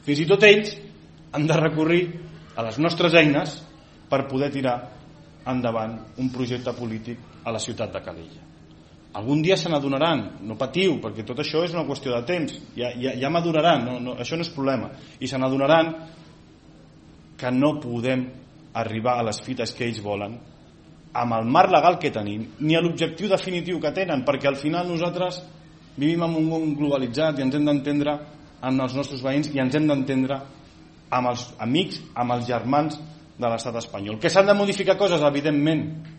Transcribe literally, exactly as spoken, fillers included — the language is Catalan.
Fins i tot ells han de recórrer a les nostres eines per poder tirar endavant un projecte polític a la ciutat de Calella. Algun dia se n'adonaran, no patiu, perquè tot això és una qüestió de temps, ja, ja, ja maduraran, no, no, això no és problema, i se n'adonaran que no podem arribar a les fites que ells volen amb el marc legal que tenim, ni a l'objectiu definitiu que tenen, perquè al final nosaltres vivim en un món globalitzat i ens hem d'entendre amb els nostres veïns i ens hem d'entendre amb els amics, amb els germans de l'estat espanyol. Que s'han de modificar coses, evidentment,